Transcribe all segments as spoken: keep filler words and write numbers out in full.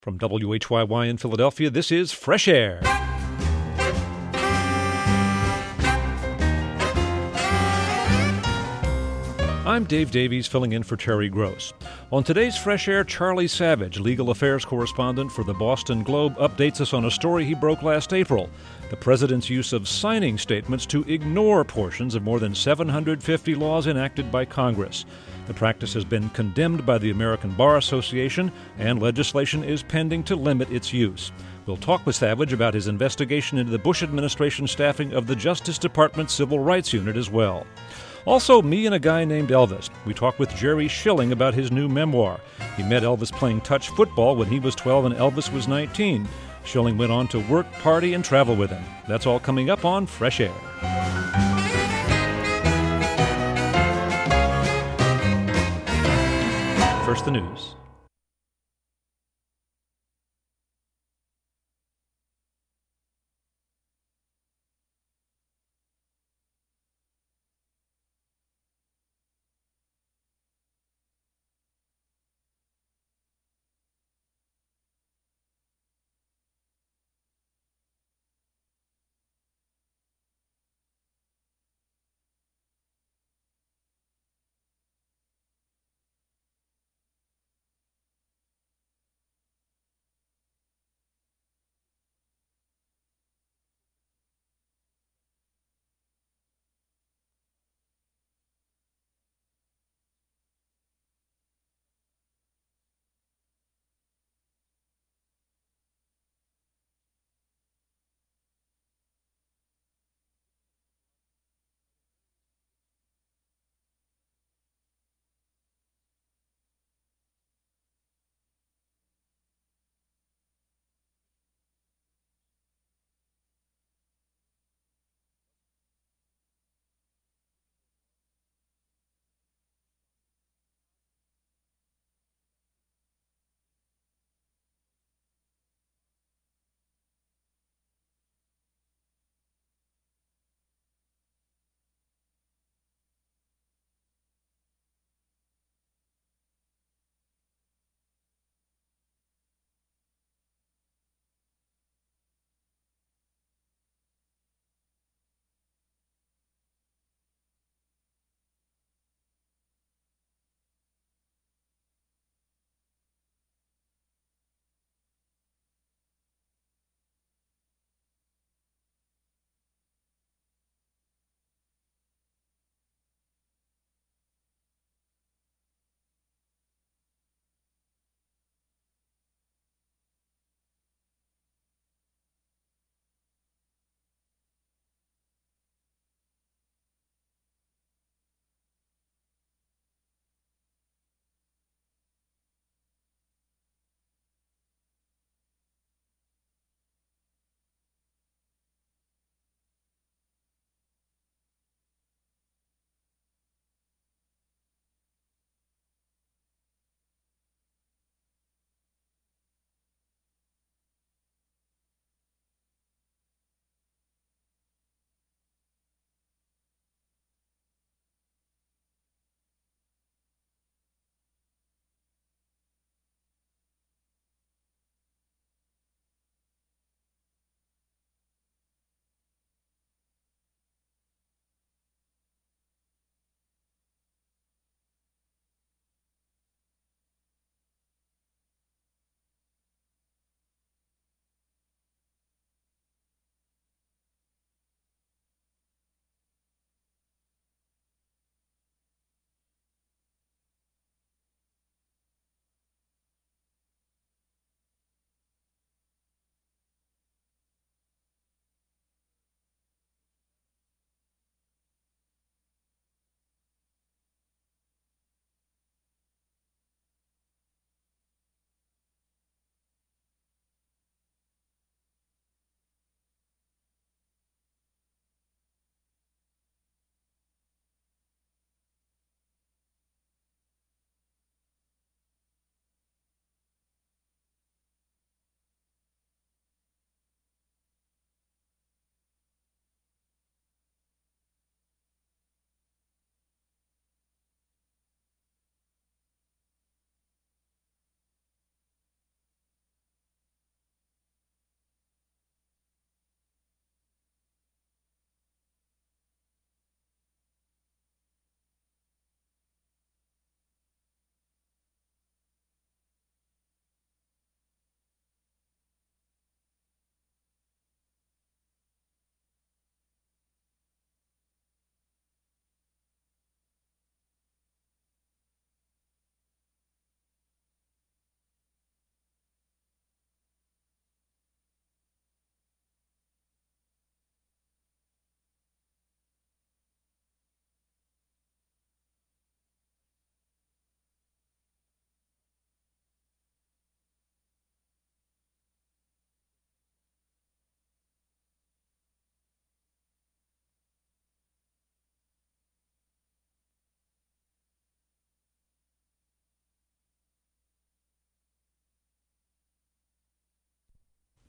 From W H Y Y in Philadelphia, this is Fresh Air. I'm Dave Davies, filling in for Terry Gross. On today's Fresh Air, Charlie Savage, legal affairs correspondent for the Boston Globe, updates us on a story he broke last April: the president's use of signing statements to ignore portions of more than seven hundred fifty laws enacted by Congress. The practice has been condemned by the American Bar Association, and legislation is pending to limit its use. We'll talk with Savage about his investigation into the Bush administration staffing of the Justice Department's Civil Rights Unit as well. Also, Me and a Guy Named Elvis. We talk with Jerry Schilling about his new memoir. He met Elvis playing touch football when he was twelve and Elvis was nineteen. Schilling went on to work, party, and travel with him. That's all coming up on Fresh Air. First, the news.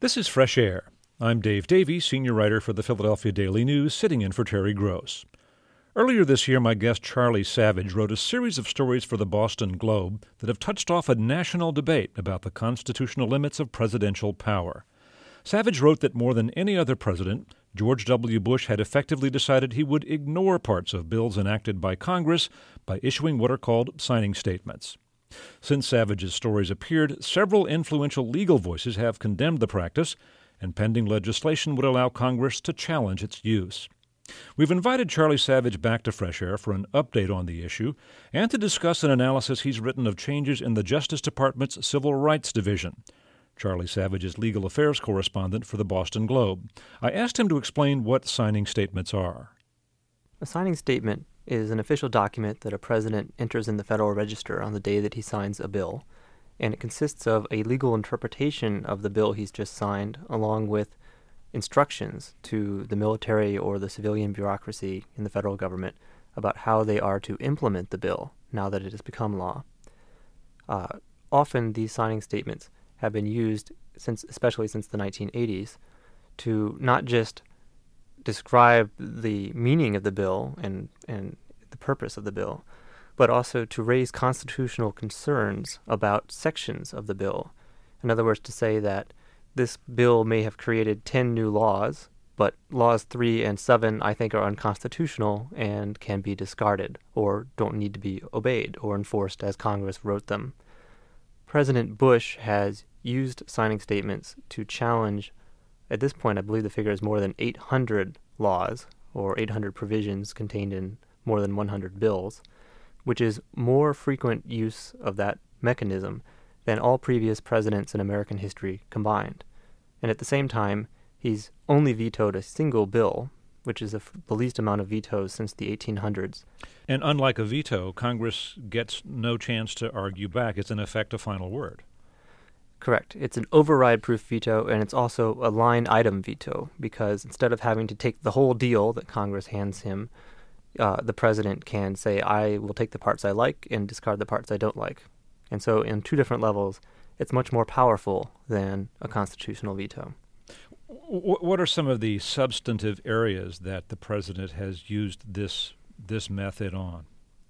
This is Fresh Air. I'm Dave Davies, senior writer for the Philadelphia Daily News, sitting in for Terry Gross. Earlier this year, my guest Charlie Savage wrote a series of stories for the Boston Globe that have touched off a national debate about the constitutional limits of presidential power. Savage wrote that more than any other president, George W. Bush had effectively decided he would ignore parts of bills enacted by Congress by issuing what are called signing statements. Since Savage's stories appeared, several influential legal voices have condemned the practice, and pending legislation would allow Congress to challenge its use. We've invited Charlie Savage back to Fresh Air for an update on the issue and to discuss an analysis he's written of changes in the Justice Department's Civil Rights Division. Charlie Savage is legal affairs correspondent for the Boston Globe. I asked him to explain what signing statements are. A signing statement is an official document that a president enters in the Federal Register on the day that he signs a bill, and it consists of a legal interpretation of the bill he's just signed, along with instructions to the military or the civilian bureaucracy in the federal government about how they are to implement the bill now that it has become law. Uh, often these signing statements have been used, since, especially since the nineteen eighties, to not just describe the meaning of the bill and, and the purpose of the bill, but also to raise constitutional concerns about sections of the bill. In other words, to say that this bill may have created ten new laws, but laws three and seven I think are unconstitutional and can be discarded or don't need to be obeyed or enforced as Congress wrote them. President Bush has used signing statements to challenge, at this point I believe the figure is more than eight hundred laws or eight hundred provisions contained in more than one hundred bills, which is more frequent use of that mechanism than all previous presidents in American history combined. And at the same time, he's only vetoed a single bill, which is the, f- the least amount of vetoes since the eighteen hundreds. And unlike a veto, Congress gets no chance to argue back. It's in effect a final word. Correct. It's an override-proof veto, and it's also a line-item veto, because instead of having to take the whole deal that Congress hands him, uh, the president can say, I will take the parts I like and discard the parts I don't like. And so in two different levels, it's much more powerful than a constitutional veto. What are some of the substantive areas that the president has used this this method on?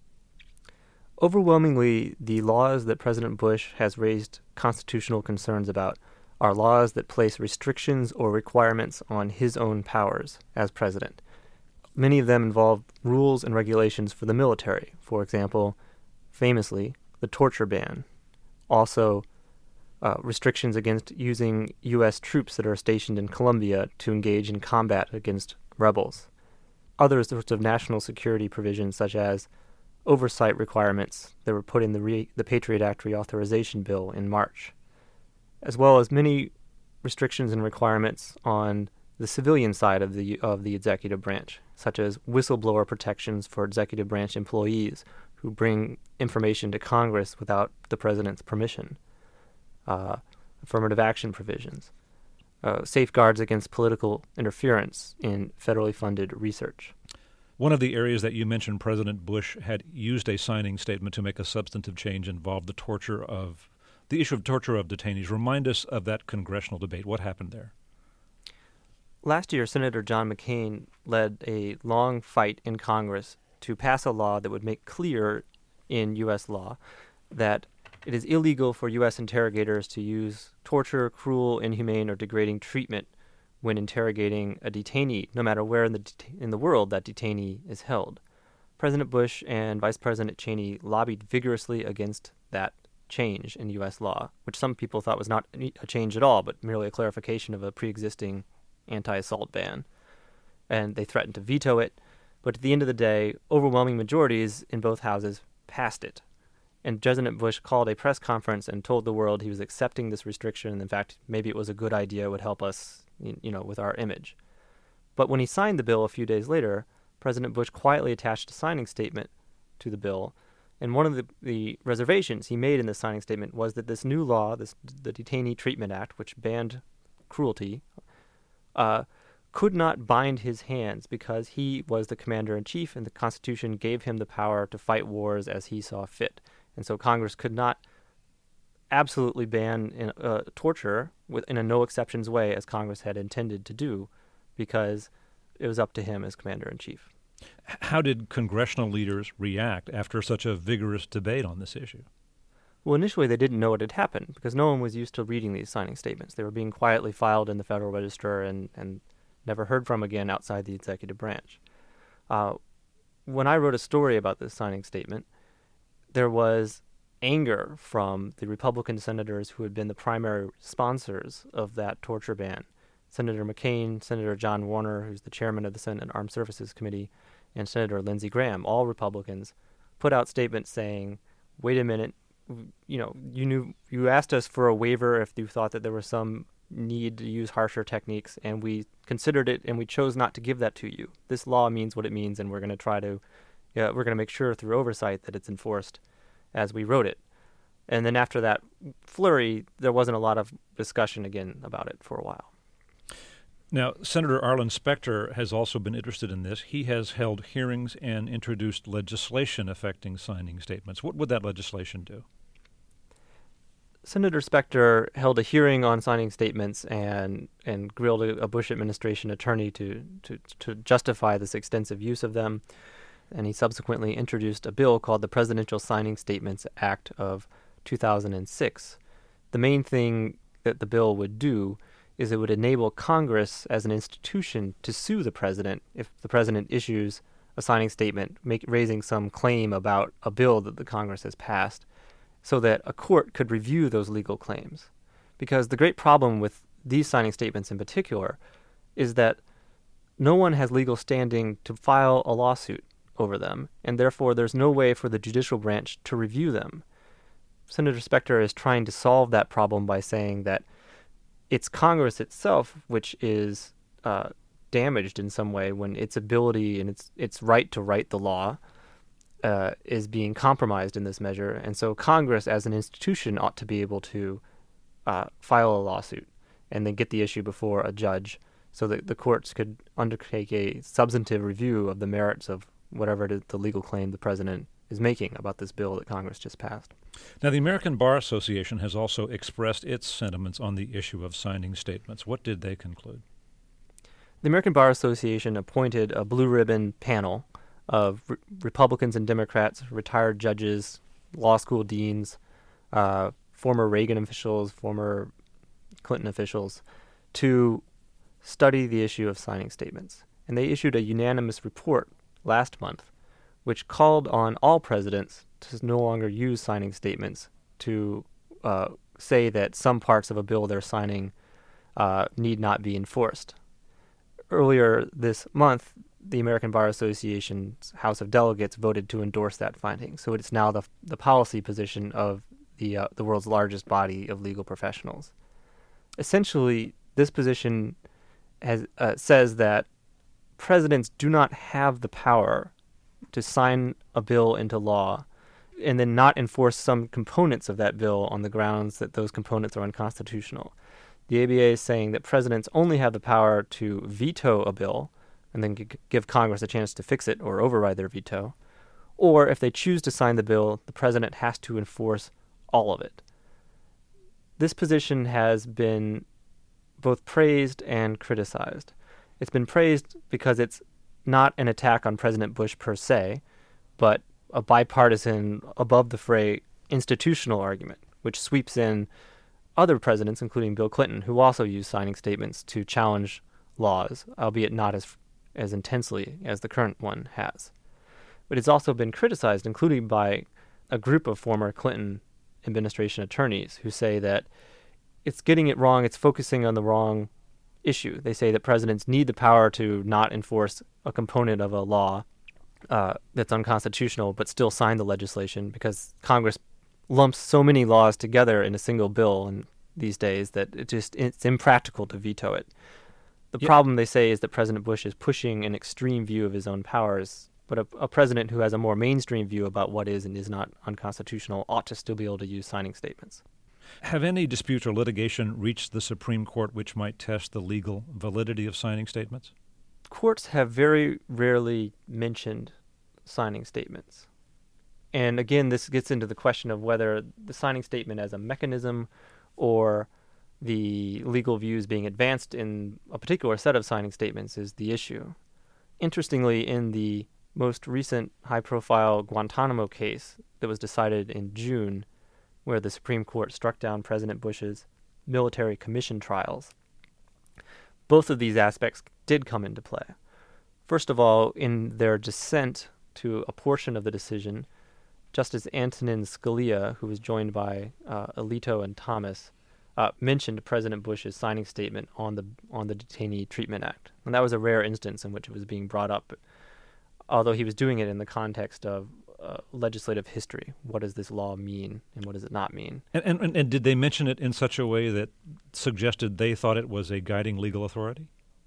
Overwhelmingly, the laws that President Bush has raised constitutional concerns about are laws that place restrictions or requirements on his own powers as president. Many of them involve rules and regulations for the military. For example, famously, the torture ban. Also, uh, restrictions against using U S troops that are stationed in Colombia to engage in combat against rebels. Other sorts of national security provisions, such as oversight requirements that were put in the, re- the Patriot Act reauthorization bill in March, as well as many restrictions and requirements on the civilian side of the of the executive branch, such as whistleblower protections for executive branch employees who bring information to Congress without the president's permission, uh, affirmative action provisions, uh, safeguards against political interference in federally funded research. One of the areas that you mentioned President Bush had used a signing statement to make a substantive change involved the torture of the issue of torture of detainees. Remind us of that congressional debate. What happened there? Last year, Senator John McCain led a long fight in Congress to pass a law that would make clear in U S law that it is illegal for U S interrogators to use torture, cruel, inhumane, or degrading treatment when interrogating a detainee, no matter where in the det- in the world that detainee is held. President Bush and Vice President Cheney lobbied vigorously against that change in U S law, which some people thought was not a change at all, but merely a clarification of a pre-existing anti-assault ban. And they threatened to veto it, but at the end of the day, overwhelming majorities in both houses passed it. And President Bush called a press conference and told the world he was accepting this restriction, and in fact, maybe it was a good idea, would help us, you know, with our image. But when he signed the bill a few days later, President Bush quietly attached a signing statement to the bill, and one of the, the reservations he made in the signing statement was that this new law, this the Detainee Treatment Act, which banned cruelty, uh, could not bind his hands because he was the commander-in-chief and the Constitution gave him the power to fight wars as he saw fit. And so Congress could not absolutely ban uh, torture with, in a no-exceptions way, as Congress had intended to do, because it was up to him as commander-in-chief. How did congressional leaders react after such a vigorous debate on this issue? Well, initially they didn't know what had happened because no one was used to reading these signing statements. They were being quietly filed in the Federal Register and, and never heard from again outside the executive branch. Uh, when I wrote a story about this signing statement, there was anger from the Republican senators who had been the primary sponsors of that torture ban. Senator McCain, Senator John Warner, who's the chairman of the Senate Armed Services Committee, and Senator Lindsey Graham, all Republicans, put out statements saying, wait a minute, you know, you knew you asked us for a waiver if you thought that there was some need to use harsher techniques, and we considered it, and we chose not to give that to you. This law means what it means, and we're going to try to, yeah, we're going to make sure through oversight that it's enforced as we wrote it. And then after that flurry, there wasn't a lot of discussion again about it for a while. Now, Senator Arlen Specter has also been interested in this. He has held hearings and introduced legislation affecting signing statements. What would that legislation do? Senator Specter held a hearing on signing statements and and grilled a, a Bush administration attorney to, to, to justify this extensive use of them. And he subsequently introduced a bill called the Presidential Signing Statements Act of two thousand six. The main thing that the bill would do is it would enable Congress as an institution to sue the president if the president issues a signing statement make, raising some claim about a bill that the Congress has passed, so that a court could review those legal claims. Because the great problem with these signing statements in particular is that no one has legal standing to file a lawsuit over them, and therefore there's no way for the judicial branch to review them. Senator Specter is trying to solve that problem by saying that it's Congress itself which is uh, damaged in some way when its ability and its its right to write the law uh, is being compromised in this measure. And so Congress as an institution ought to be able to uh, file a lawsuit and then get the issue before a judge so that the courts could undertake a substantive review of the merits of whatever it is, the legal claim the president is making about this bill that Congress just passed. Now, the American Bar Association has also expressed its sentiments on the issue of signing statements. What did they conclude? The American Bar Association appointed a blue ribbon panel of re- Republicans and Democrats, retired judges, law school deans, uh, former Reagan officials, former Clinton officials, to study the issue of signing statements. And they issued a unanimous report last month which called on all presidents to no longer use signing statements to uh, say that some parts of a bill they're signing uh, need not be enforced. Earlier this month, the American Bar Association's House of Delegates voted to endorse that finding. So it's now the the policy position of the uh, the world's largest body of legal professionals. Essentially, this position has uh, says that presidents do not have the power to sign a bill into law and then not enforce some components of that bill on the grounds that those components are unconstitutional. The A B A is saying that presidents only have the power to veto a bill and then g- give Congress a chance to fix it or override their veto, or if they choose to sign the bill, the president has to enforce all of it. This position has been both praised and criticized. It's been praised because it's not an attack on President Bush per se, but a bipartisan, above-the-fray institutional argument, which sweeps in other presidents, including Bill Clinton, who also used signing statements to challenge laws, albeit not as as intensely as the current one has. But it's also been criticized, including by a group of former Clinton administration attorneys who say that it's getting it wrong, it's focusing on the wrong issue. They say that presidents need the power to not enforce a component of a law uh, that's unconstitutional, but still sign the legislation because Congress lumps so many laws together in a single bill and these days that it just it's impractical to veto it. The yep. problem, they say, is that President Bush is pushing an extreme view of his own powers, but a, a president who has a more mainstream view about what is and is not unconstitutional ought to still be able to use signing statements. Have any disputes or litigation reached the Supreme Court which might test the legal validity of signing statements? Courts have very rarely mentioned signing statements. And again, this gets into the question of whether the signing statement as a mechanism or the legal views being advanced in a particular set of signing statements is the issue. Interestingly, in the most recent high-profile Guantanamo case that was decided in June, where the Supreme Court struck down President Bush's military commission trials, both of these aspects did come into play. First of all, in their dissent to a portion of the decision, Justice Antonin Scalia, who was joined by uh, Alito and Thomas, uh, mentioned President Bush's signing statement on the on the Detainee Treatment Act. And that was a rare instance in which it was being brought up, although he was doing it in the context of uh, legislative history. What does this law mean, and what does it not mean? And, and, and did they mention it in such a way that suggested they thought it was a guiding legal authority?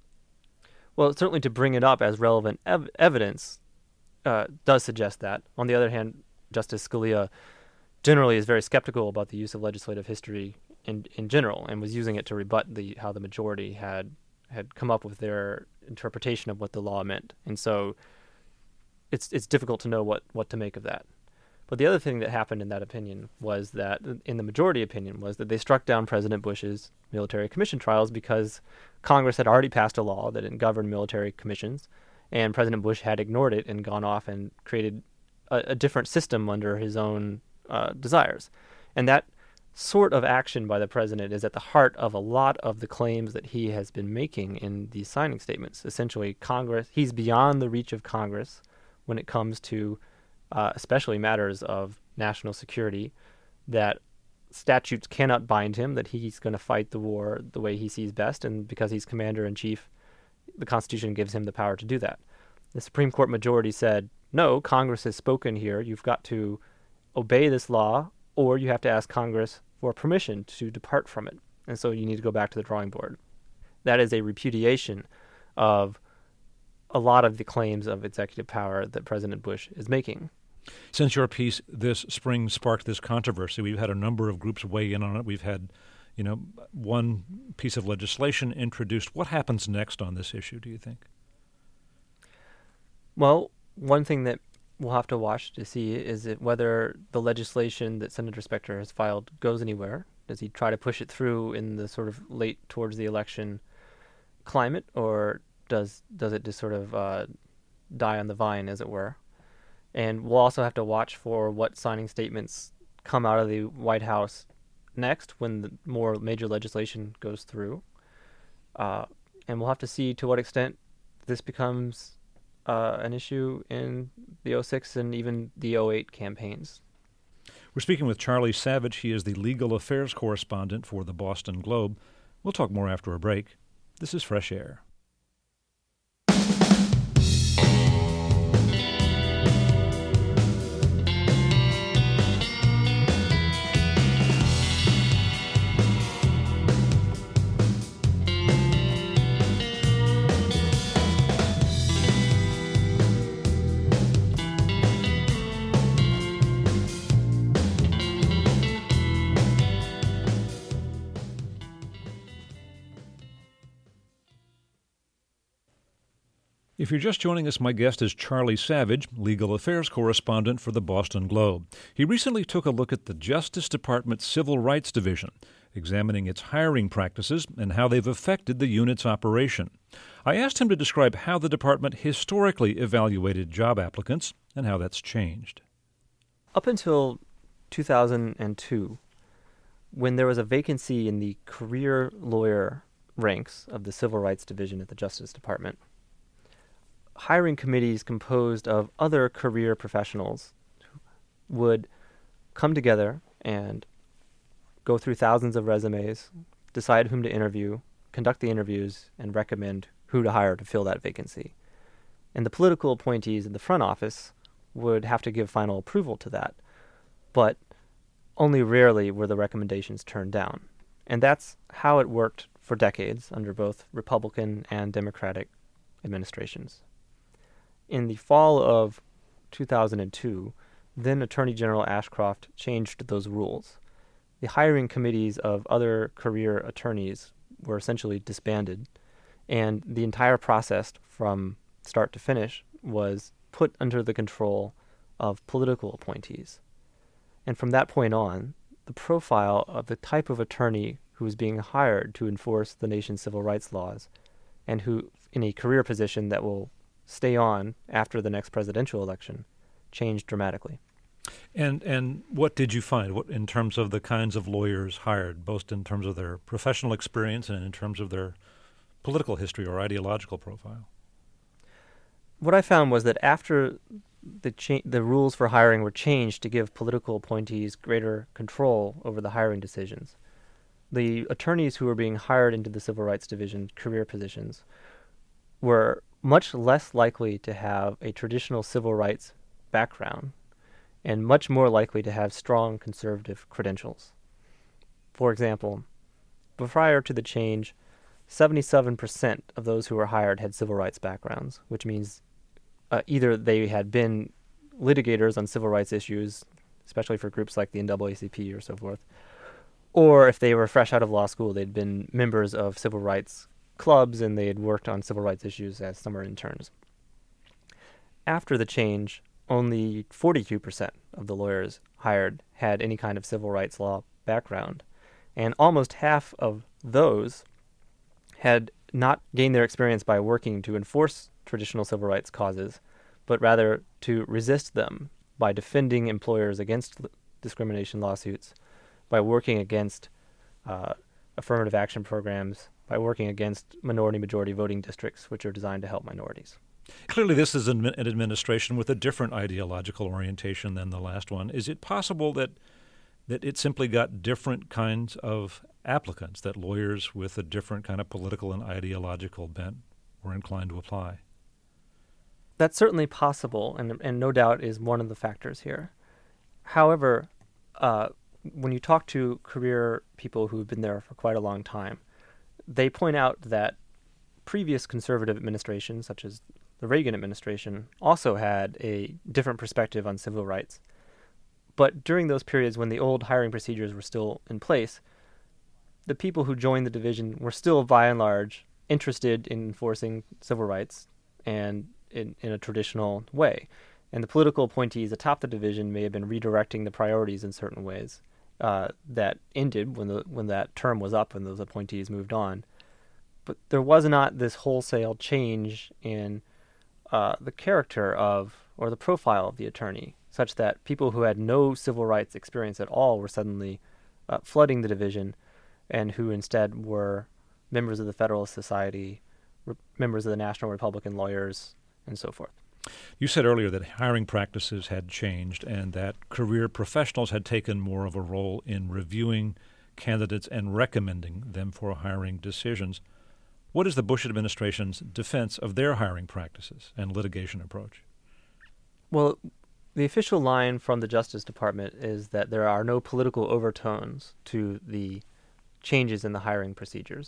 Well, certainly to bring it up as relevant ev- evidence uh, does suggest that. On the other hand, Justice Scalia generally is very skeptical about the use of legislative history in in general, and was using it to rebut the how the majority had had come up with their interpretation of what the law meant. And so it's it's difficult to know what, what to make of that. But the other thing that happened in that opinion was that, in the majority opinion, was that they struck down President Bush's military commission trials because Congress had already passed a law that didn't govern military commissions, and President Bush had ignored it and gone off and created a, a different system under his own uh, desires. And that sort of action by the president is at the heart of a lot of the claims that he has been making in these signing statements. Essentially, Congress, he's beyond the reach of Congress when it comes to uh, especially matters of national security, that statutes cannot bind him, that he's going to fight the war the way he sees best, and because he's commander-in-chief, the Constitution gives him the power to do that. The Supreme Court majority said, no, Congress has spoken here, you've got to obey this law, or you have to ask Congress for permission to depart from it. And so you need to go back to the drawing board. That is a repudiation of a lot of the claims of executive power that President Bush is making. Since your piece this spring sparked this controversy, we've had a number of groups weigh in on it. We've had, you know, one piece of legislation introduced. What happens next on this issue, do you think? Well, one thing that we'll have to watch to see is it whether the legislation that Senator Specter has filed goes anywhere. Does he try to push it through in the sort of late towards the election climate, or does does it just sort of uh, die on the vine, as it were? And we'll also have to watch for what signing statements come out of the White House next when the more major legislation goes through. Uh, and we'll have to see to what extent this becomes uh, an issue in the oh six and even the oh eight campaigns. We're speaking with Charlie Savage. He is the legal affairs correspondent for the Boston Globe. We'll talk more after a break. This is Fresh Air. If you're just joining us, my guest is Charlie Savage, legal affairs correspondent for the Boston Globe. He recently took a look at the Justice Department's Civil Rights Division, examining its hiring practices and how they've affected the unit's operation. I asked him to describe how the department historically evaluated job applicants and how that's changed. Up until two thousand two, when there was a vacancy in the career lawyer ranks of the Civil Rights Division at the Justice Department, hiring committees composed of other career professionals would come together and go through thousands of resumes, decide whom to interview, conduct the interviews, and recommend who to hire to fill that vacancy. And the political appointees in the front office would have to give final approval to that, but only rarely were the recommendations turned down. And that's how it worked for decades under both Republican and Democratic administrations. In the fall of two thousand two, then Attorney General Ashcroft changed those rules. The hiring committees of other career attorneys were essentially disbanded, and the entire process from start to finish was put under the control of political appointees. And from that point on, the profile of the type of attorney who was being hired to enforce the nation's civil rights laws and who, in a career position that will stay on after the next presidential election, changed dramatically. And and what did you find what, in terms of the kinds of lawyers hired, both in terms of their professional experience and in terms of their political history or ideological profile? What I found was that after the cha- the rules for hiring were changed to give political appointees greater control over the hiring decisions, the attorneys who were being hired into the Civil Rights Division career positions were much less likely to have a traditional civil rights background and much more likely to have strong conservative credentials. For example, prior to the change, seventy-seven percent of those who were hired had civil rights backgrounds, which means uh, either they had been litigators on civil rights issues, especially for groups like the N double A C P or so forth, or if they were fresh out of law school, they'd been members of civil rights clubs and they had worked on civil rights issues as summer interns. After the change, only forty-two percent of the lawyers hired had any kind of civil rights law background, and almost half of those had not gained their experience by working to enforce traditional civil rights causes, but rather to resist them by defending employers against l- discrimination lawsuits, by working against uh, affirmative action programs, by working against minority-majority voting districts, which are designed to help minorities. Clearly, this is an an administration with a different ideological orientation than the last one. Is it possible that that it simply got different kinds of applicants, that lawyers with a different kind of political and ideological bent were inclined to apply? That's certainly possible, and and no doubt is one of the factors here. However, uh, when you talk to career people who've been there for quite a long time, they point out that previous conservative administrations, such as the Reagan administration, also had a different perspective on civil rights. But during those periods when the old hiring procedures were still in place, the people who joined the division were still, by and large, interested in enforcing civil rights and in, in a traditional way. And the political appointees atop the division may have been redirecting the priorities in certain ways uh, that ended when the when that term was up and those appointees moved on. But there was not this wholesale change in uh, the character of, or the profile of the attorney, such that people who had no civil rights experience at all were suddenly uh, flooding the division, and who instead were members of the Federalist Society, re- members of the National Republican Lawyers, and so forth. You said earlier that hiring practices had changed and that career professionals had taken more of a role in reviewing candidates and recommending them for hiring decisions. What is the Bush administration's defense of their hiring practices and litigation approach? Well, the official line from the Justice Department is that there are no political overtones to the changes in the hiring procedures,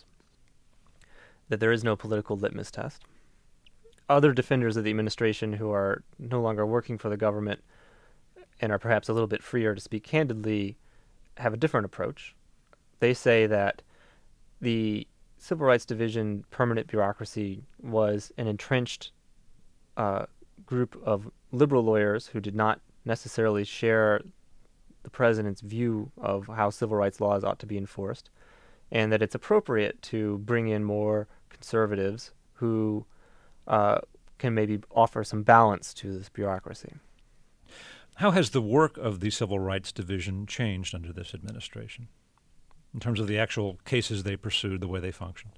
that there is no political litmus test. Other defenders of the administration who are no longer working for the government and are perhaps a little bit freer to speak candidly have a different approach. They say that the Civil Rights Division permanent bureaucracy was an entrenched uh, group of liberal lawyers who did not necessarily share the president's view of how civil rights laws ought to be enforced, and that it's appropriate to bring in more conservatives who uh, can maybe offer some balance to this bureaucracy. How has the work of the Civil Rights Division changed under this administration, in terms of the actual cases they pursued, the way they functioned?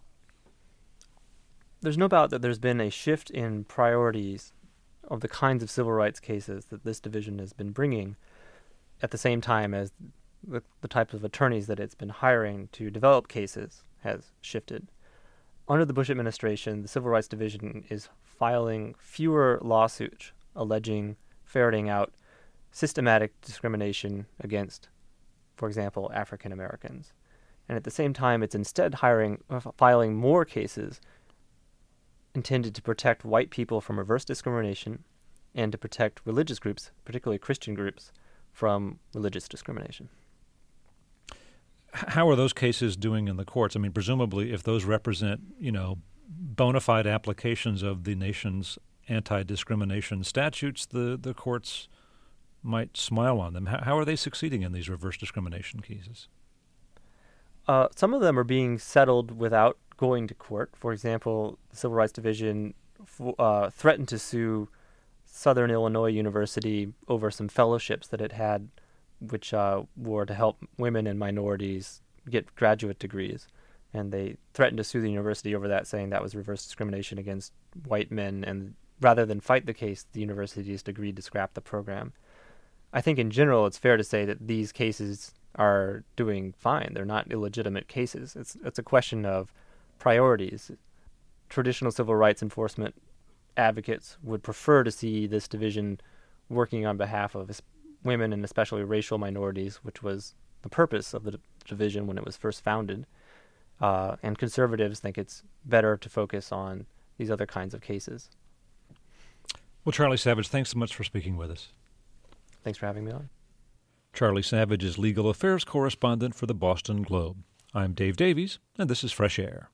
There's no doubt that there's been a shift in priorities of the kinds of civil rights cases that this division has been bringing, at the same time as the, the type of attorneys that it's been hiring to develop cases has shifted. Under the Bush administration, the Civil Rights Division is filing fewer lawsuits alleging, ferreting out systematic discrimination against, for example, African Americans. And at the same time, it's instead hiring, uh, filing more cases intended to protect white people from reverse discrimination and to protect religious groups, particularly Christian groups, from religious discrimination. How are those cases doing in the courts? I mean, presumably, if those represent, you know, bona fide applications of the nation's anti-discrimination statutes, the, the courts might smile on them. How, how are they succeeding in these reverse discrimination cases? Uh, some of them are being settled without going to court. For example, the Civil Rights Division f- uh, threatened to sue Southern Illinois University over some fellowships that it had, which uh, were to help women and minorities get graduate degrees. And they threatened to sue the university over that, saying that was reverse discrimination against white men. And rather than fight the case, the university just agreed to scrap the program. I think in general, it's fair to say that these cases are doing fine. They're not illegitimate cases. It's it's a question of priorities. Traditional civil rights enforcement advocates would prefer to see this division working on behalf of women and especially racial minorities, which was the purpose of the division when it was first founded. Uh, and conservatives think it's better to focus on these other kinds of cases. Well, Charlie Savage, thanks so much for speaking with us. Thanks for having me on. Charlie Savage is legal affairs correspondent for the Boston Globe. I'm Dave Davies, and this is Fresh Air.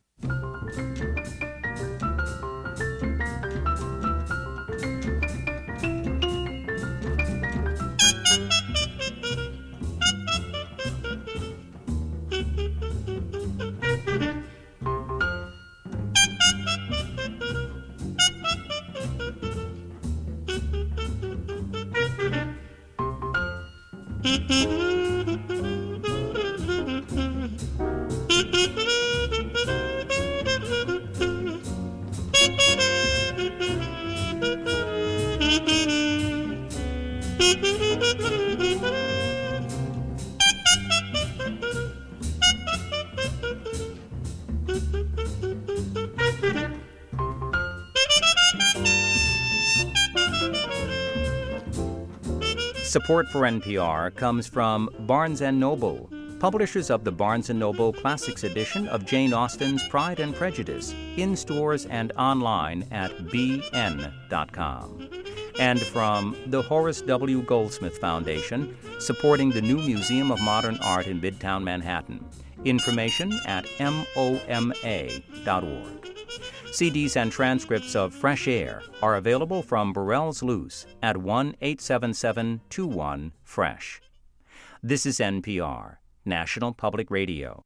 Support for N P R comes from Barnes and Noble, publishers of the Barnes and Noble Classics edition of Jane Austen's Pride and Prejudice, in stores and online at b n dot com. And from the Horace W. Goldsmith Foundation, supporting the new Museum of Modern Art in Midtown Manhattan. Information at m o m a dot org. C Ds and transcripts of Fresh Air are available from Burrell's Loose at one eight seven seven two one fresh. This is N P R, National Public Radio.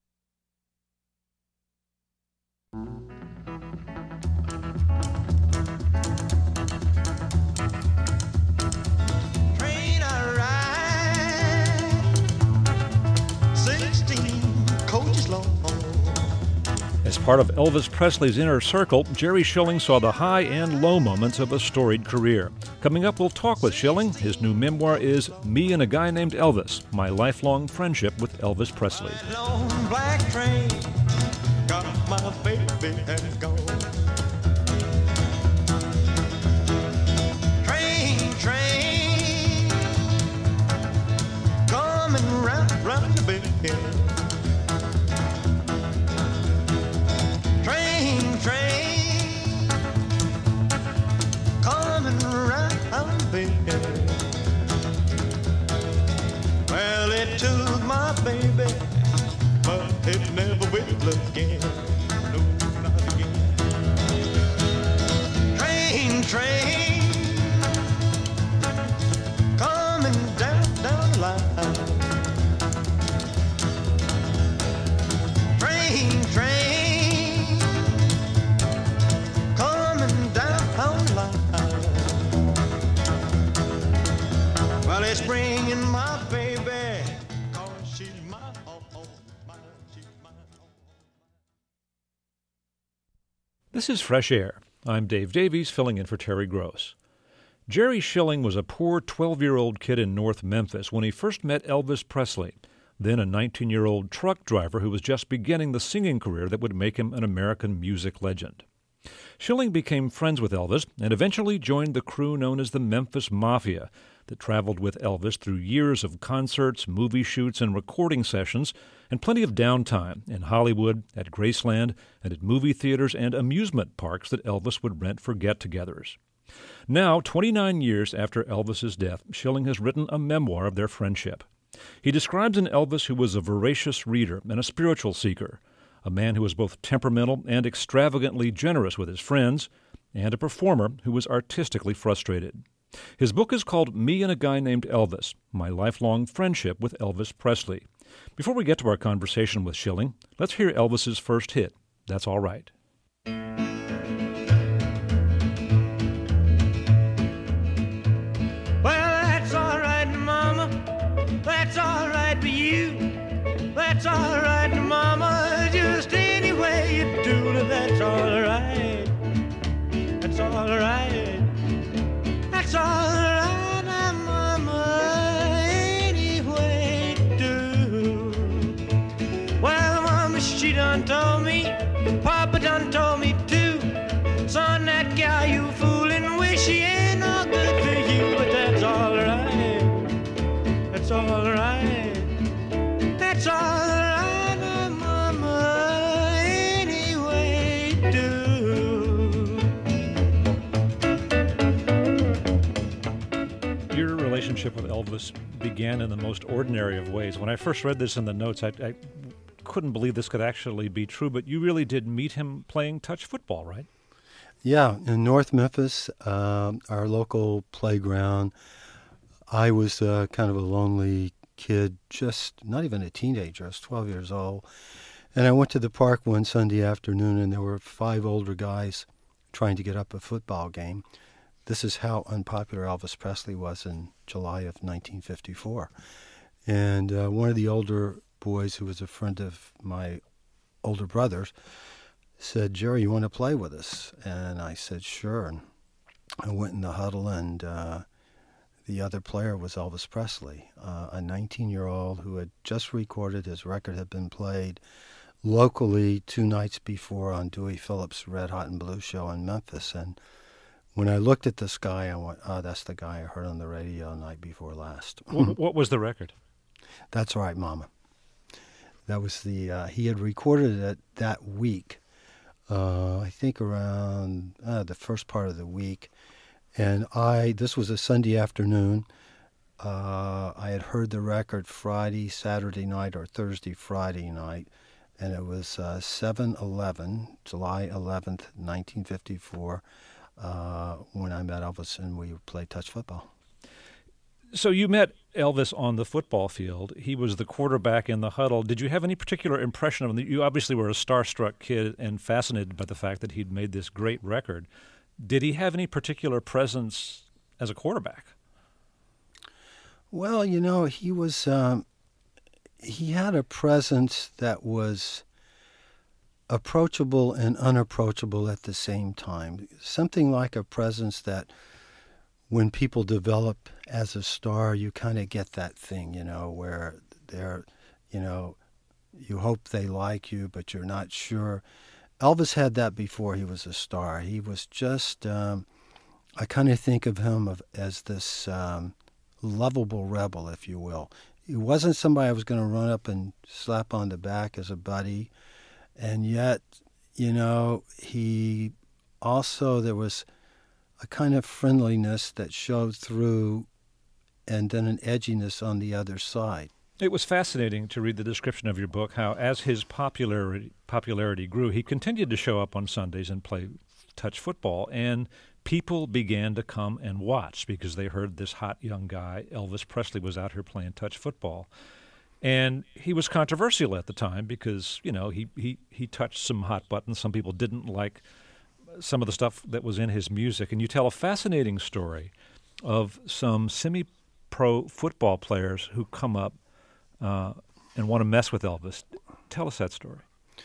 Train I ride, sixteen coaches long. As part of Elvis Presley's inner circle, Jerry Schilling saw the high and low moments of a storied career. Coming up, we'll talk with Schilling. His new memoir is Me and a Guy Named Elvis, My Lifelong Friendship with Elvis Presley. Long black train, got my baby and gone. Train, train, coming round, round the bend. Train, train, coming round the bend. Well, it took my baby, but it never will again. No, not again. Train, train, coming down, down the line. Train, train, coming down the line. Well, it's bringing my baby, 'cause she's my home, my, she's my home. This is Fresh Air. I'm Dave Davies, filling in for Terry Gross. Jerry Schilling was a poor twelve-year-old kid in North Memphis when he first met Elvis Presley, then a nineteen-year-old truck driver who was just beginning the singing career that would make him an American music legend. Schilling became friends with Elvis and eventually joined the crew known as the Memphis Mafia that traveled with Elvis through years of concerts, movie shoots, and recording sessions, and plenty of downtime in Hollywood, at Graceland, and at movie theaters and amusement parks that Elvis would rent for get-togethers. Now, twenty-nine years after Elvis's death, Schilling has written a memoir of their friendship. He describes an Elvis who was a voracious reader and a spiritual seeker, a man who was both temperamental and extravagantly generous with his friends, and a performer who was artistically frustrated. His book is called Me and a Guy Named Elvis, My Lifelong Friendship with Elvis Presley. Before we get to our conversation with Schilling, let's hear Elvis's first hit, That's All Right. That's all right with you. That's all right, Mama. Just any way you do it, that's all right. That's all right. That's all right, Mama. Any way you do. Well, Mama, she done told me, Papa done told me too. Son, that gal you fooling with, she ain't no good for you, but that's all right. That's all right. That's all right, Mama. Any way you do. Your relationship with Elvis began in the most ordinary of ways. When I first read this in the notes, I, I couldn't believe this could actually be true, but you really did meet him playing touch football, right? Yeah, in North Memphis, uh, our local playground. I was uh, kind of a lonely kid, just not even a teenager. I was twelve years old. And I went to the park one Sunday afternoon, and there were five older guys trying to get up a football game. This is how unpopular Elvis Presley was in July of nineteen fifty-four. And uh, one of the older boys, who was a friend of my older brother's, said, Jerry, you want to play with us? And I said, sure. And I went in the huddle, and uh, the other player was Elvis Presley, uh, a nineteen-year-old who had just recorded. His record had been played locally two nights before on Dewey Phillips' Red Hot and Blue show in Memphis. And when I looked at this guy, I went, oh, that's the guy I heard on the radio the night before last. What, what was the record? That's right, Mama. That was the, uh, he had recorded it that week, uh, I think around uh, the first part of the week. And I, this was a Sunday afternoon. Uh, I had heard the record Friday, Saturday night, or Thursday, Friday night. And it was uh, seven eleven, July eleventh, nineteen fifty-four, uh, when I met Elvis and we played touch football. So you met Elvis on the football field. He was the quarterback in the huddle. Did you have any particular impression of him? You obviously were a starstruck kid and fascinated by the fact that he'd made this great record. Did he have any particular presence as a quarterback? Well, you know, he was, um, he had a presence that was approachable and unapproachable at the same time. Something like a presence that when people develop as a star, you kind of get that thing, you know, where they're, you know, you hope they like you, but you're not sure. Elvis had that before he was a star. He was just, um, I kind of think of him of, as this um, lovable rebel, if you will. He wasn't somebody I was going to run up and slap on the back as a buddy. And yet, you know, he also, there was a kind of friendliness that showed through and then an edginess on the other side. It was fascinating to read the description of your book, how as his popularity popularity grew, he continued to show up on Sundays and play touch football, and people began to come and watch because they heard this hot young guy, Elvis Presley, was out here playing touch football. And he was controversial at the time because, you know, he, he, he touched some hot buttons. Some people didn't like some of the stuff that was in his music. And you tell a fascinating story of some semi-pro football players who come up Uh, and want to mess with Elvis. Tell us that story.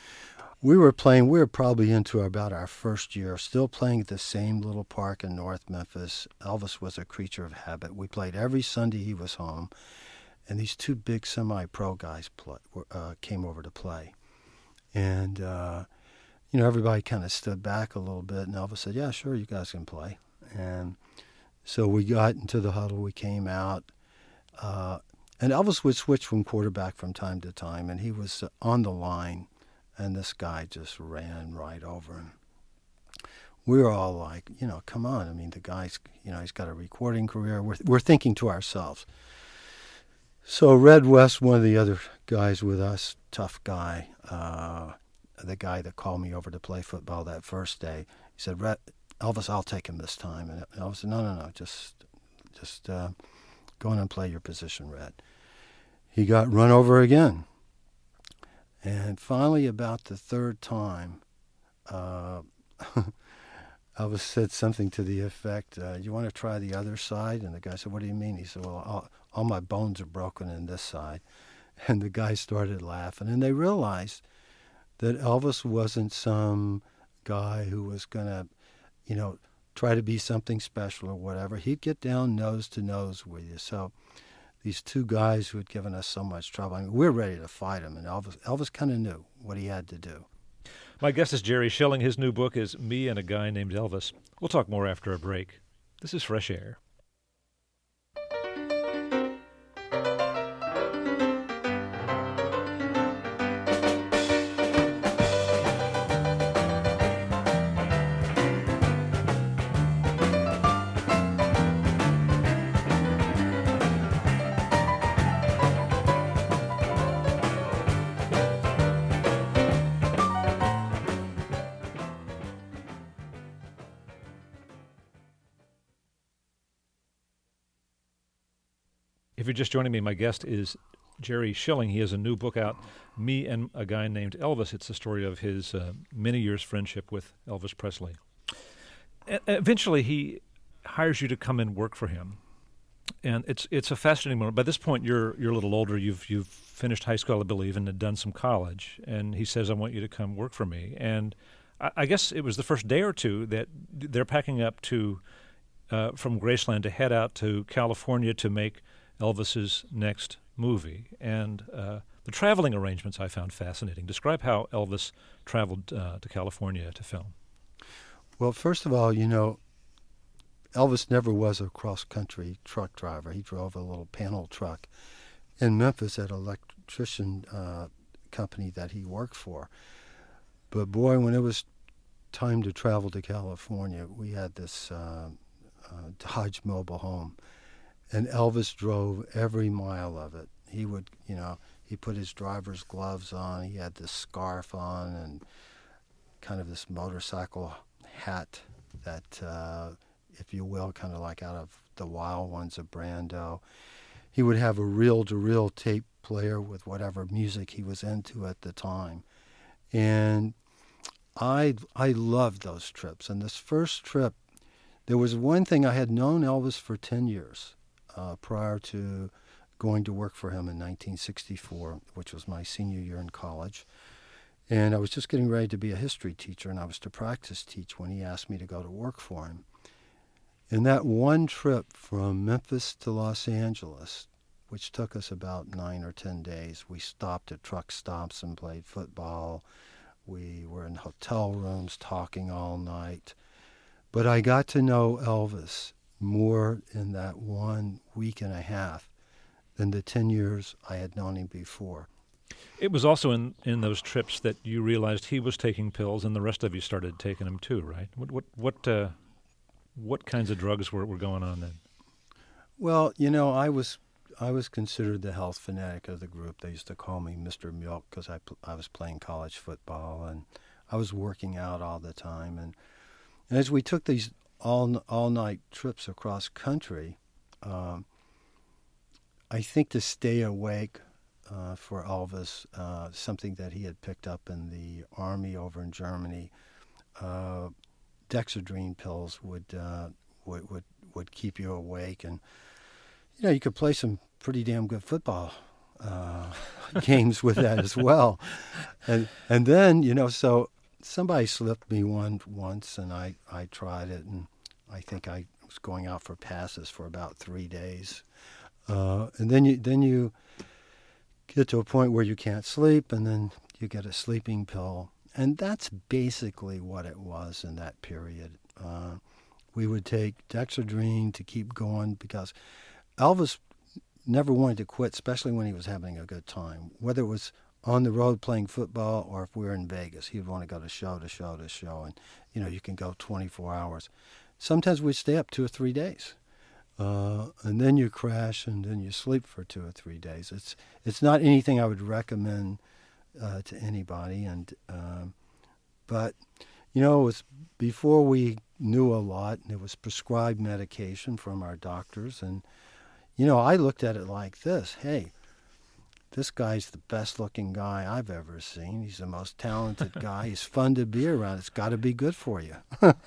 We were playing, we were probably into about our first year, still playing at the same little park in North Memphis. Elvis was a creature of habit. We played every Sunday he was home, and these two big semi-pro guys play, uh, came over to play. And, uh, you know, everybody kind of stood back a little bit, and Elvis said, yeah, sure, you guys can play. And so we got into the huddle, we came out, uh, and Elvis would switch from quarterback from time to time, and he was on the line, and this guy just ran right over him. We were all like, you know, come on. I mean, the guy's, you know, he's got a recording career. We're, we're thinking to ourselves. So Red West, one of the other guys with us, tough guy, uh, the guy that called me over to play football that first day, he said, Red, Elvis, I'll take him this time. And Elvis said, no, no, no, just Just uh, go on and play your position, Red. He got run over again. And finally, about the third time, uh, Elvis said something to the effect, uh, you want to try the other side? And the guy said, what do you mean? He said, well, all, all my bones are broken in this side. And the guy started laughing. And they realized that Elvis wasn't some guy who was going to, you know, try to be something special or whatever. He'd get down nose to nose with you. So these two guys who had given us so much trouble, I mean, we're ready to fight him. And Elvis, Elvis kind of knew what he had to do. My guest is Jerry Schilling. His new book is Me and a Guy Named Elvis. We'll talk more after a break. This is Fresh Air. If you're just joining me, my guest is Jerry Schilling. He has a new book out, Me and a Guy Named Elvis. It's the story of his uh, many years' friendship with Elvis Presley. E- eventually, he hires you to come and work for him, and it's it's a fascinating moment. By this point, you're you're a little older. You've you've finished high school, I believe, and had done some college. And he says, "I want you to come work for me." And I, I guess it was the first day or two that they're packing up to uh, from Graceland to head out to California to make Elvis's next movie. And uh, the traveling arrangements I found fascinating. Describe how Elvis traveled uh, to California to film. Well, first of all, you know, Elvis never was a cross-country truck driver. He drove a little panel truck in Memphis at an electrician uh, company that he worked for. But boy, when it was time to travel to California, we had this uh, uh, Dodge mobile home. And Elvis drove every mile of it. He would, you know, he put his driver's gloves on. He had this scarf on and kind of this motorcycle hat that, uh, if you will, kind of like out of the Wild Ones of Brando. He would have a reel-to-reel tape player with whatever music he was into at the time. And I, I loved those trips. And this first trip, there was one thing. I had known Elvis for ten years. Uh, prior to going to work for him in nineteen sixty-four, which was my senior year in college. And I was just getting ready to be a history teacher, and I was to practice teach when he asked me to go to work for him. And that one trip from Memphis to Los Angeles, which took us about nine or ten days, we stopped at truck stops and played football. We were in hotel rooms talking all night. But I got to know Elvis more in that one week and a half than the ten years I had known him before. It was also in, in those trips that you realized he was taking pills, and the rest of you started taking them too, right? What what what uh, what kinds of drugs were, were going on then? Well, you know, I was I was considered the health fanatic of the group. They used to call me Mister Milk because I I was playing college football and I was working out all the time. And, and as we took these all all night trips across country, um, I think to stay awake uh, for Elvis, uh, something that he had picked up in the army over in Germany, uh, Dexedrine pills would, uh, would would would keep you awake, and you know you could play some pretty damn good football uh, games with that as well, and and then you know so somebody slipped me one once, and I I tried it, and I think I was going out for passes for about three days. Uh, and then you then you get to a point where you can't sleep, and then you get a sleeping pill, and that's basically what it was in that period. Uh, we would take Dexedrine to keep going because Elvis never wanted to quit, especially when he was having a good time. Whether it was on the road playing football or if we were in Vegas, he'd want to go to show to show to show, and you know you can go twenty-four hours. Sometimes we'd stay up two or three days. Uh, and then you crash, and then you sleep for two or three days. It's it's not anything I would recommend uh, to anybody. And um, but you know, it was before we knew a lot, and it was prescribed medication from our doctors. And, you know, I looked at it like this. Hey, this guy's the best-looking guy I've ever seen. He's the most talented guy. He's fun to be around. It's got to be good for you.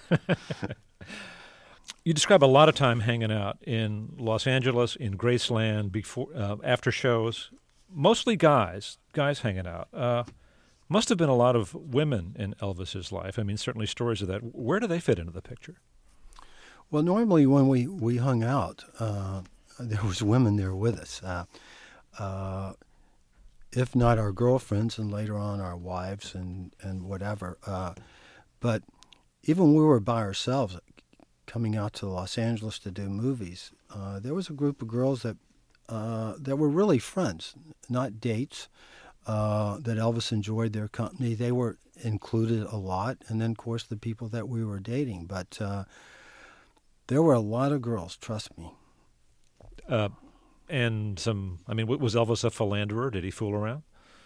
You describe a lot of time hanging out in Los Angeles, in Graceland, before, uh, after shows. Mostly guys, guys hanging out. Uh, must have been a lot of women in Elvis's life. I mean, certainly stories of that. Where do they fit into the picture? Well, normally when we, we hung out, uh, there was women there with us. Uh, uh, if not our girlfriends, and later on our wives and, and whatever. Uh, but even when we were by ourselves, coming out to Los Angeles to do movies, uh, there was a group of girls that uh, that were really friends, not dates, uh, that Elvis enjoyed their company. They were included a lot, and then, of course, the people that we were dating. But uh, there were a lot of girls, trust me. Uh, and some, I mean, was Elvis a philanderer? Did he fool around?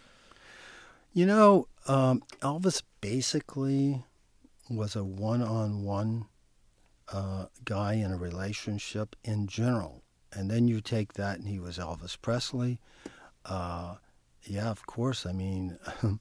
You know, um, Elvis basically was a one-on-one uh, guy in a relationship in general. And then you take that, and he was Elvis Presley. Uh, yeah, of course. I mean,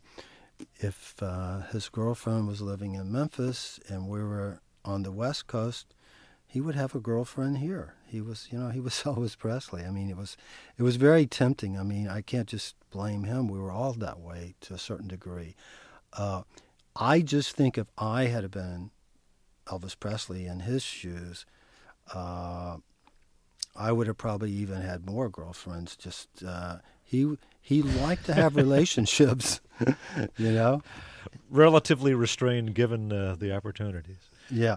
if uh, his girlfriend was living in Memphis and we were on the West Coast, he would have a girlfriend here. He was, you know, he was Elvis Presley. I mean, it was, it was very tempting. I mean, I can't just blame him. We were all that way to a certain degree. Uh, I just think if I had been Elvis Presley in his shoes, uh, I would have probably even had more girlfriends. Just uh, he he liked to have relationships, you know. Relatively restrained, given uh, the opportunities. Yeah.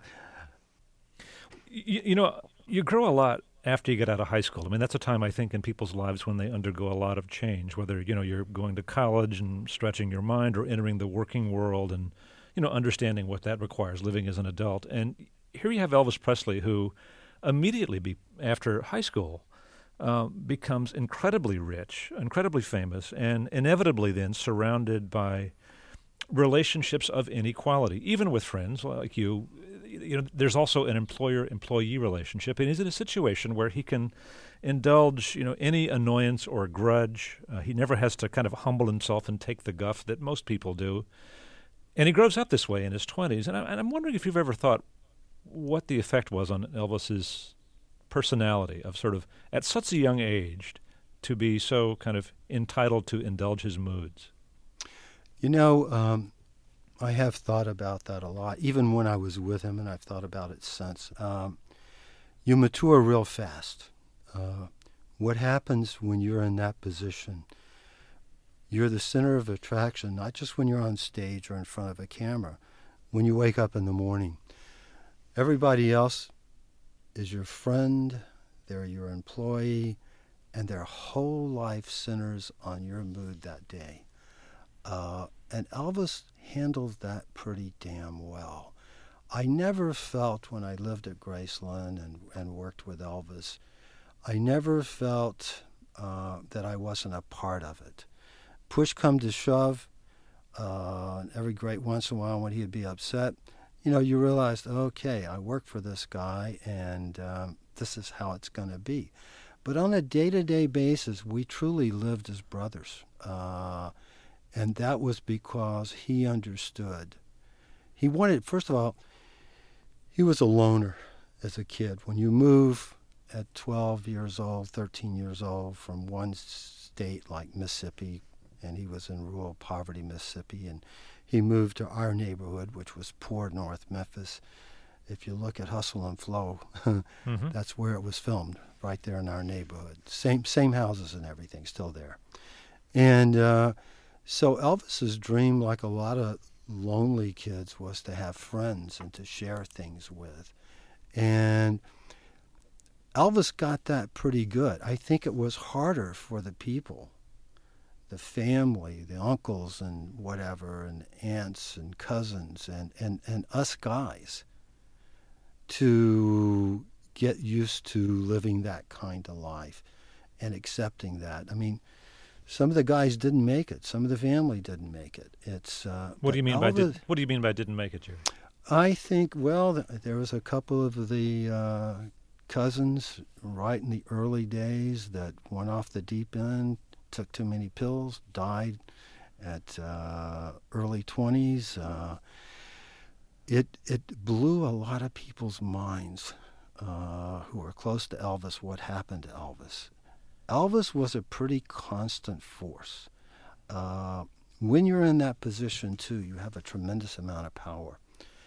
You, you know, you grow a lot after you get out of high school. I mean, that's a time, I think, in people's lives when they undergo a lot of change, whether, you know, you're going to college and stretching your mind or entering the working world and, you know, understanding what that requires, living as an adult. And here you have Elvis Presley, who immediately be, after high school uh, becomes incredibly rich, incredibly famous, and inevitably then surrounded by relationships of inequality, even with friends like you. You know, there's also an employer-employee relationship, and he's in a situation where he can indulge, you know, any annoyance or grudge. Uh, he never has to kind of humble himself and take the guff that most people do. And he grows up this way in his twenties. And, I, and I'm wondering if you've ever thought what the effect was on Elvis's personality of sort of, at such a young age, to be so kind of entitled to indulge his moods. You know, um, I have thought about that a lot, even when I was with him, and I've thought about it since. Um, you mature real fast. Uh, what happens when you're in that position? You're the center of attraction, not just when you're on stage or in front of a camera. When you wake up in the morning, everybody else is your friend, they're your employee, and their whole life centers on your mood that day. Uh, and Elvis handled that pretty damn well. I never felt, when I lived at Graceland and, and worked with Elvis, I never felt uh, that I wasn't a part of it. Push come to shove, uh, every great once in a while when he'd be upset, you know, you realized, okay, I work for this guy, and um, this is how it's going to be. But on a day-to-day basis, we truly lived as brothers. Uh, and that was because he understood. He wanted, first of all, he was a loner as a kid. When you move at twelve years old, thirteen years old, from one state like Mississippi, and he was in rural poverty, Mississippi, and he moved to our neighborhood, which was poor North Memphis. If you look at Hustle and Flow, mm-hmm. that's where it was filmed, right there in our neighborhood. Same same houses and everything, still there. And uh, so Elvis's dream, like a lot of lonely kids, was to have friends and to share things with. And Elvis got that pretty good. I think it was harder for the people, the family, the uncles and whatever, and aunts and cousins and, and, and us guys, to get used to living that kind of life and accepting that. I mean, some of the guys didn't make it. Some of the family didn't make it. It's uh, what do you mean Elvis, by did, what do you mean by didn't make it, Jerry? I think, well, th- there was a couple of the uh, cousins right in the early days that went off the deep end, took too many pills, died at uh, early twenties. Uh, it it blew a lot of people's minds uh, who were close to Elvis what happened to Elvis. Elvis was a pretty constant force. Uh, when you're in that position, too, you have a tremendous amount of power.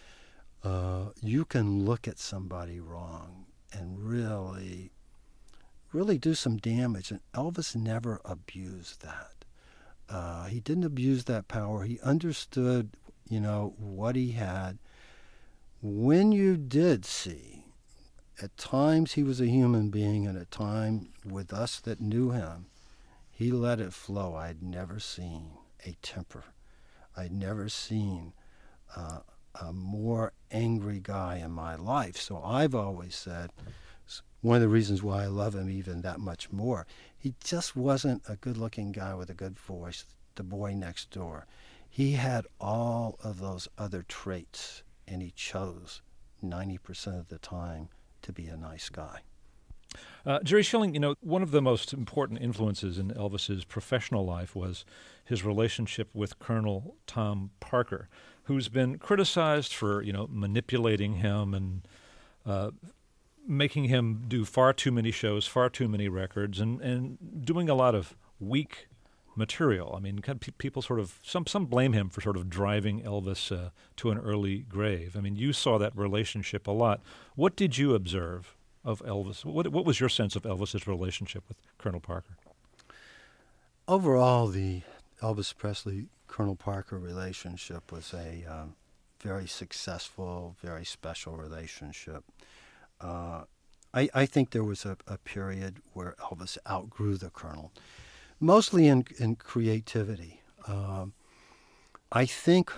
Uh, you can look at somebody wrong and really, really do some damage. And Elvis never abused that. Uh, he didn't abuse that power. He understood, you know, what he had. When you did see, at times he was a human being, and at times with us that knew him, he let it flow. I'd never seen a temper. I'd never seen uh, a more angry guy in my life. So I've always said, one of the reasons why I love him even that much more, he just wasn't a good-looking guy with a good voice, the boy next door. He had all of those other traits, and he chose ninety percent of the time to be a nice guy. Uh, Jerry Schilling, you know, one of the most important influences in Elvis's professional life was his relationship with Colonel Tom Parker, who's been criticized for, you know, manipulating him and uh, making him do far too many shows, far too many records, and, and doing a lot of weak material. I mean, people sort of, some some blame him for sort of driving Elvis uh, to an early grave. I mean, you saw that relationship a lot. What did you observe of Elvis? What what was your sense of Elvis's relationship with Colonel Parker? Overall, the Elvis Presley-Colonel Parker relationship was a um, very successful, very special relationship. Uh, I, I think there was a, a period where Elvis outgrew the Colonel, mostly in, in creativity. Um, I think,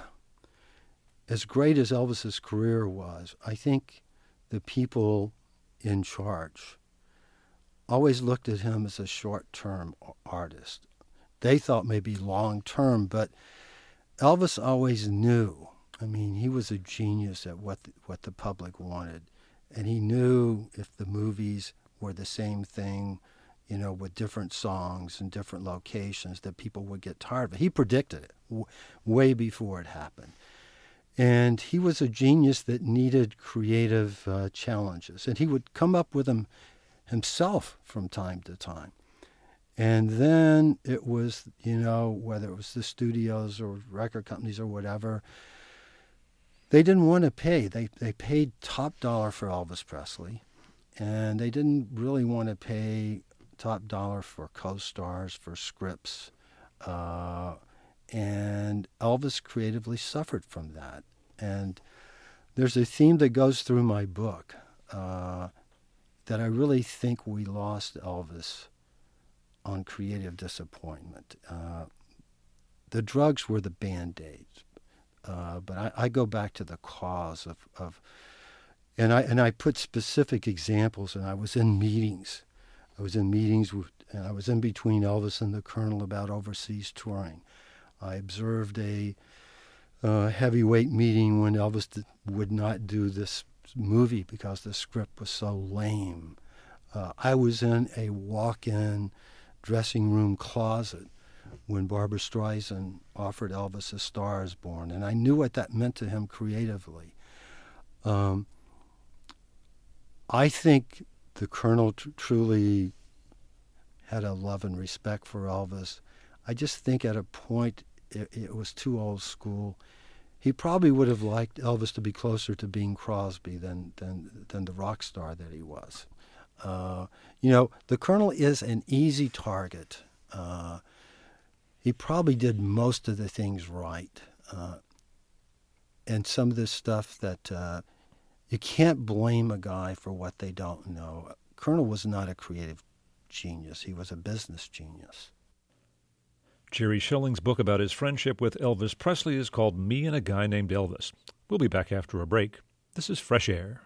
as great as Elvis's career was, I think the people in charge always looked at him as a short-term artist. They thought maybe long-term, but Elvis always knew. I mean, he was a genius at what the, what the public wanted, and he knew if the movies were the same thing, you know, with different songs and different locations, that people would get tired of it. He predicted it w- way before it happened. And he was a genius that needed creative uh, challenges. And he would come up with them himself from time to time. And then it was, you know, whether it was the studios or record companies or whatever, they didn't want to pay. They, they paid top dollar for Elvis Presley. And they didn't really want to pay top dollar for co-stars, for scripts. Uh, and Elvis creatively suffered from that. And there's a theme that goes through my book uh, that I really think we lost Elvis on creative disappointment. Uh, the drugs were the Band-Aids, uh, but I, I go back to the cause of, of and I and I put specific examples, and I was in meetings. I was in meetings, with, and I was in between Elvis and the Colonel about overseas touring. I observed a uh, heavyweight meeting when Elvis did, would not do this movie because the script was so lame. Uh, I was in a walk-in dressing room closet when Barbra Streisand offered Elvis A Star Is Born, and I knew what that meant to him creatively. Um, I think the Colonel tr- truly had a love and respect for Elvis. I just think at a point it, it was too old school. He probably would have liked Elvis to be closer to Bing Crosby than than than the rock star that he was. Uh, you know, the Colonel is an easy target. Uh, he probably did most of the things right. Uh, and some of this stuff that uh, you can't blame a guy for what they don't know. Colonel was not a creative genius. He was a business genius. Jerry Schilling's book about his friendship with Elvis Presley is called Me and a Guy Named Elvis. We'll be back after a break. This is Fresh Air.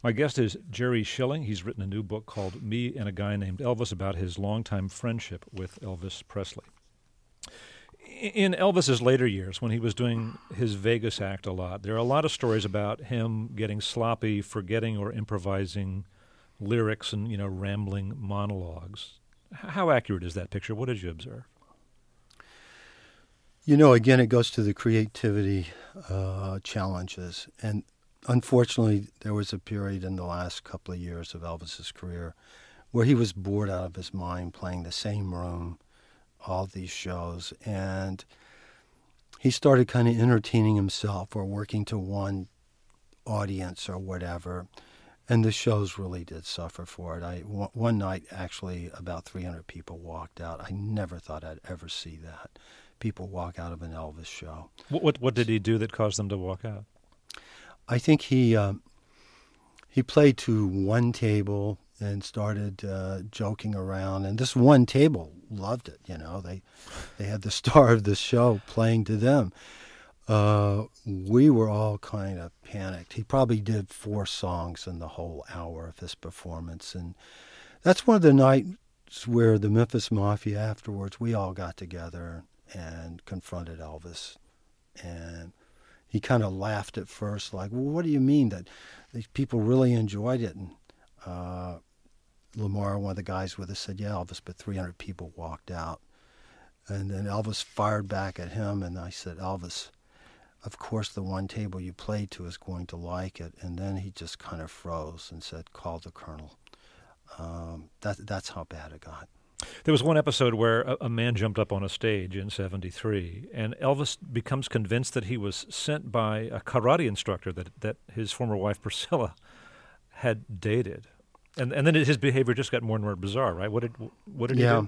My guest is Jerry Schilling. He's written a new book called Me and a Guy Named Elvis about his longtime friendship with Elvis Presley. In Elvis's later years, when he was doing his Vegas act a lot, there are a lot of stories about him getting sloppy, forgetting or improvising lyrics and, you know, rambling monologues. How accurate is that picture? What did you observe? You know, again, it goes to the creativity uh, challenges. And unfortunately, there was a period in the last couple of years of Elvis's career where he was bored out of his mind playing the same room, all these shows. And he started kind of entertaining himself or working to one audience or whatever. And the shows really did suffer for it. I, w- one night, actually, about three hundred people walked out. I never thought I'd ever see that. People walk out of an Elvis show. What what, what did he do that caused them to walk out? I think he um, he played to one table and started uh, joking around, and this one table loved it. You know, they they had the star of the show playing to them. Uh, we were all kind of panicked. He probably did four songs in the whole hour of his performance, and that's one of the nights where the Memphis Mafia afterwards, we all got together and confronted Elvis, and he kind of laughed at first, like, well, what do you mean that these people really enjoyed it? And uh, Lamar, one of the guys with us, said, yeah, Elvis, but three hundred people walked out. And then Elvis fired back at him, and I said, Elvis, of course the one table you played to is going to like it. And then he just kind of froze and said, call the colonel. Um, that, that's how bad it got. There was one episode where a, a man jumped up on a stage in seventy-three, and Elvis becomes convinced that he was sent by a karate instructor that, that his former wife Priscilla had dated. And and then his behavior just got more and more bizarre, right? What did what did yeah. he do?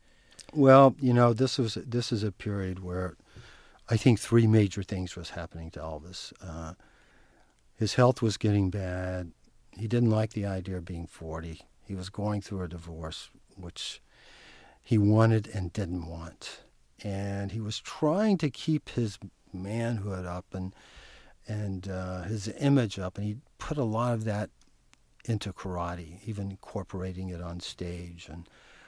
Well, you know, this was this is a period where I think three major things was happening to Elvis. Uh, his health was getting bad. He didn't like the idea of being forty. He was going through a divorce, which he wanted and didn't want. And he was trying to keep his manhood up and and uh, his image up. And he put a lot of that into karate, even incorporating it on stage. And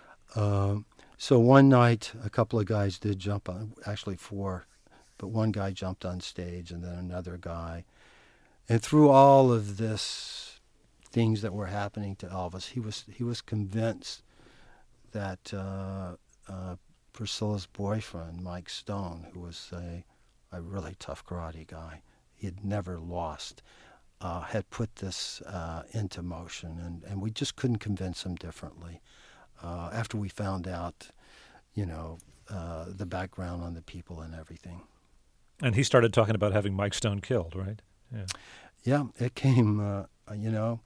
um, so one night, a couple of guys did jump on, actually four, but one guy jumped on stage and then another guy. And through all of this things that were happening to Elvis, he was he was convinced that uh, uh, Priscilla's boyfriend, Mike Stone, who was a, a really tough karate guy, he had never lost, uh, had put this uh, into motion, and, and we just couldn't convince him differently. Uh, after we found out, you know, uh, the background on the people and everything. And he started talking about having Mike Stone killed, right? Yeah, yeah it came, uh, you know,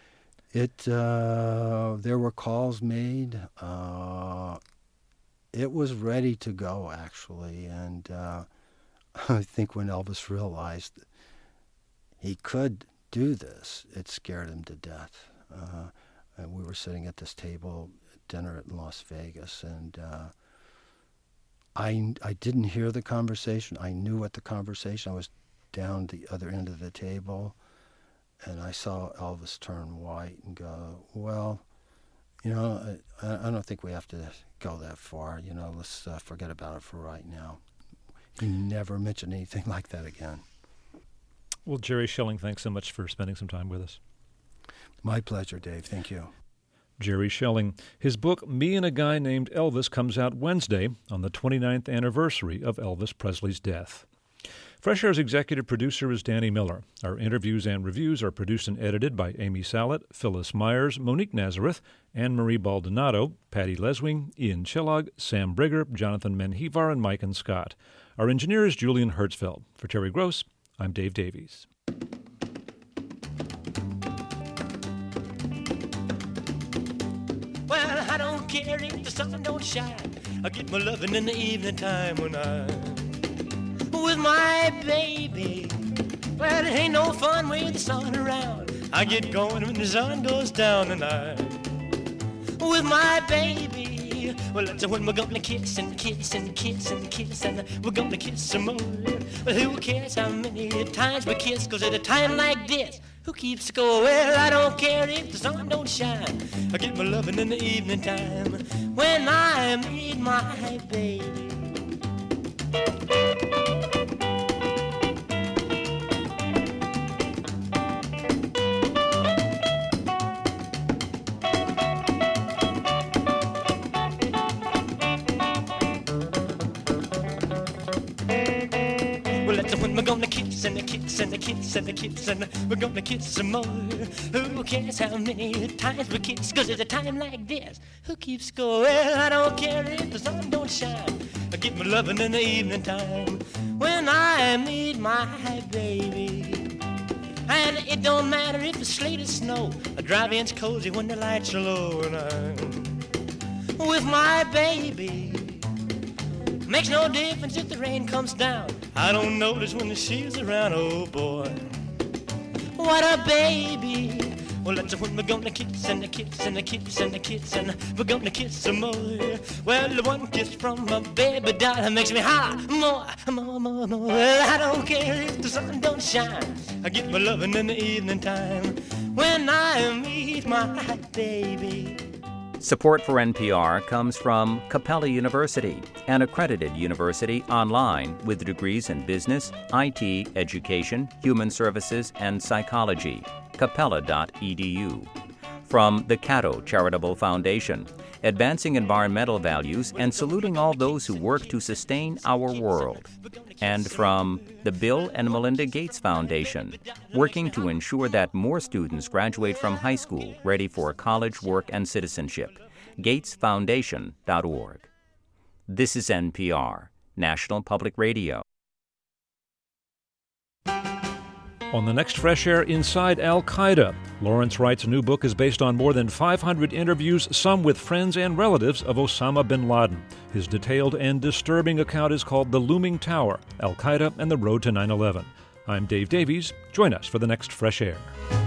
it. Uh, there were calls made. Uh, it was ready to go, actually, and uh, I think when Elvis realized he could do this, it scared him to death. Uh, and we were sitting at this table at dinner in Las Vegas, and uh, I, I didn't hear the conversation. I knew what the conversation. I was down the other end of the table, and I saw Elvis turn white and go, well, you know, I, I don't think we have to go that far. You know, let's uh, forget about it for right now. He never mentioned anything like that again. Well, Jerry Schilling, thanks so much for spending some time with us. My pleasure, Dave. Thank you. Jerry Schilling. His book, Me and a Guy Named Elvis, comes out Wednesday on the twenty-ninth anniversary of Elvis Presley's death. Fresh Air's executive producer is Danny Miller. Our interviews and reviews are produced and edited by Amy Salet, Phyllis Myers, Monique Nazareth, Anne-Marie Baldonado, Patty Leswing, Ian Chillog, Sam Brigger, Jonathan Menjivar, and Mike and Scott. Our engineer is Julian Hertzfeld. For Terry Gross, I'm Dave Davies. Well, I don't care if the sun don't shine. I get my loving in the evening time when I'm with my baby. Well, it ain't no fun with the sun around. I get going when the sun goes down, and I'm with my baby. Well, that's when we're gonna kiss and kiss and kiss and kiss, and we're gonna kiss some more. Well, who cares how many times we kiss, 'cause at a time like this, Who keeps score? Well, I don't care if the sun don't shine. I get my loving in the evening time when I meet my baby. When we're gonna kiss and the kiss and the kiss and the kiss and we're gonna kiss some more. Who cares how many times we kiss? Cause it's a time like this. Who keeps score? Well, I don't care if the sun don't shine. I get my loving in the evening time when I meet my baby. And it don't matter if it's sleet or snow. I drive in's cozy when the lights are low and I'm with my baby. Makes no difference if the rain comes down. I don't notice when she's around, oh boy. What a baby. Well, that's when we're gonna kiss and the kiss and the kiss and the kiss and we're gonna kiss some more. Well, the one kiss from my baby doll makes me holler more, more, more, more. Well, I don't care if the sun don't shine. I get my loving in the evening time when I meet my baby. Support for N P R comes from Capella University, an accredited university online with degrees in business, I T, education, human services, and psychology. capella dot e d u. From the Cato Charitable Foundation, advancing environmental values and saluting all those who work to sustain our world. And from the Bill and Melinda Gates Foundation, working to ensure that more students graduate from high school ready for college, work, and citizenship. gates foundation dot org. This is N P R, National Public Radio. On the next Fresh Air, inside Al-Qaeda. Lawrence Wright's new book is based on more than five hundred interviews, some with friends and relatives of Osama bin Laden. His detailed and disturbing account is called The Looming Tower, Al-Qaeda and the Road to nine eleven. I'm Dave Davies. Join us for the next Fresh Air.